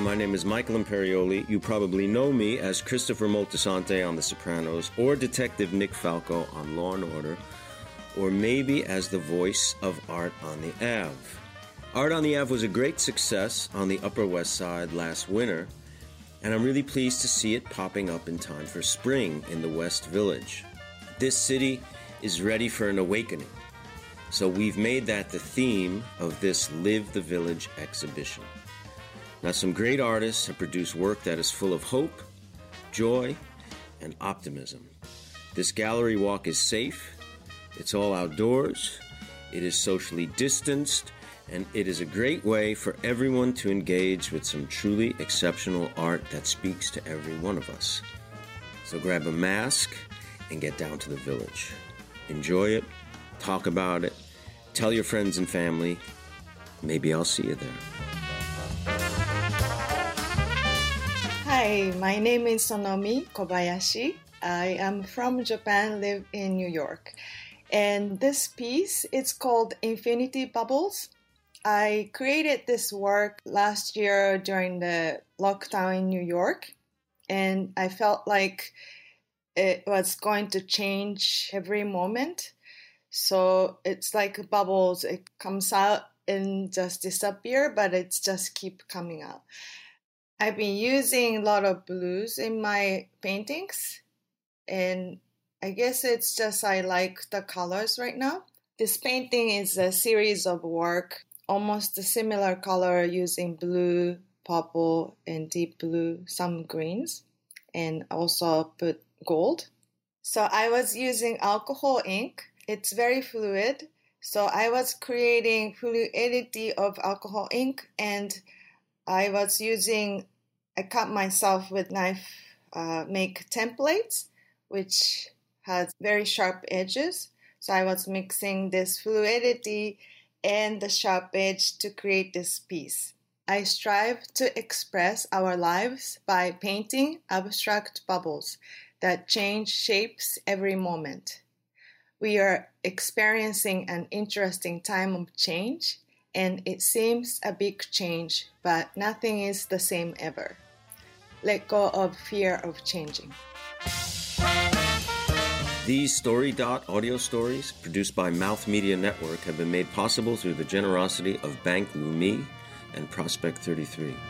My name is Michael Imperioli. You probably know me as Christopher Moltisanti on The Sopranos, or Detective Nick Falco on Law & Order, or maybe as the voice of Art on the Ave. Art on the Ave was a great success on the Upper West Side last winter, and I'm really pleased to see it popping up in time for spring in the West Village. This city is ready for an awakening, so we've made that the theme of this Live the Village exhibition. Now, some great artists have produced work that is full of hope, joy, and optimism. This gallery walk is safe, it's all outdoors, it is socially distanced, and it is a great way for everyone to engage with some truly exceptional art that speaks to every one of us. So grab a mask and get down to the village. Enjoy it, talk about it, tell your friends and family. Maybe I'll see you there. Hi, my name is Sonomi Kobayashi. I am from Japan, live in New York. And this piece, it's called Infinity Bubbles. I created this work last year during the lockdown in New York. And I felt like it was going to change every moment. So it's like bubbles. It comes out and just disappear, but it's just keep coming out. I've been using a lot of blues in my paintings, and I guess it's just I like the colors right now. This painting is a series of work, almost a similar color using blue, purple, and deep blue, some greens, and also put gold. So I was using alcohol ink. It's very fluid. So I was creating fluidity of alcohol ink, and I cut myself with knife, make templates, which has very sharp edges. So I was mixing this fluidity and the sharp edge to create this piece. I strive to express our lives by painting abstract bubbles that change shapes every moment. We are experiencing an interesting time of change, and it seems a big change, but nothing is the same ever. Let go of fear of changing. These Story Dot audio stories, produced by Mouth Media Network, have been made possible through the generosity of Bank Leumi and Prospect 33.